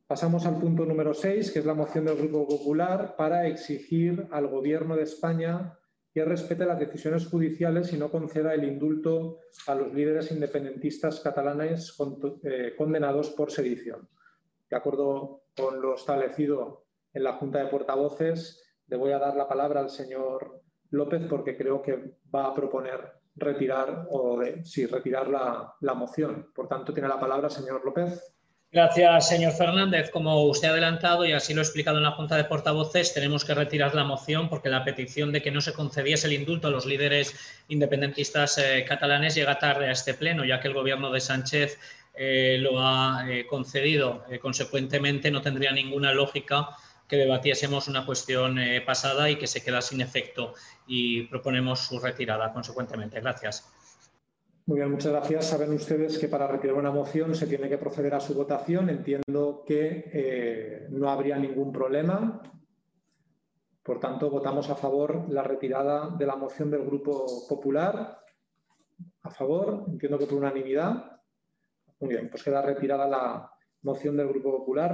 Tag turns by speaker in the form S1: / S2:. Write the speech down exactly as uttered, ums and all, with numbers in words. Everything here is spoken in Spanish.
S1: Pasamos al punto número seis, que es la moción del Grupo Popular para exigir al Gobierno de España que respete las decisiones judiciales y no conceda el indulto a los líderes independentistas catalanes condenados por sedición. De acuerdo con lo establecido en la Junta de Portavoces, le voy a dar la palabra al señor López porque creo que va a proponer retirar o de, sí, retirar la, la moción. Por tanto, tiene la palabra el señor López.
S2: Gracias, señor Fernández. Como usted ha adelantado y así lo he explicado en la Junta de Portavoces, tenemos que retirar la moción porque la petición de que no se concediese el indulto a los líderes independentistas eh, catalanes llega tarde a este pleno, ya que el Gobierno de Sánchez eh, lo ha eh, concedido. Eh, consecuentemente, no tendría ninguna lógica que debatiésemos una cuestión eh, pasada y que se queda sin efecto, y proponemos su retirada consecuentemente. Gracias.
S1: Muy bien, muchas gracias. Saben ustedes que para retirar una moción se tiene que proceder a su votación. Entiendo que eh, no habría ningún problema. Por tanto, votamos a favor la retirada de la moción del Grupo Popular. A favor, entiendo que por unanimidad. Muy bien, pues queda retirada la moción del Grupo Popular.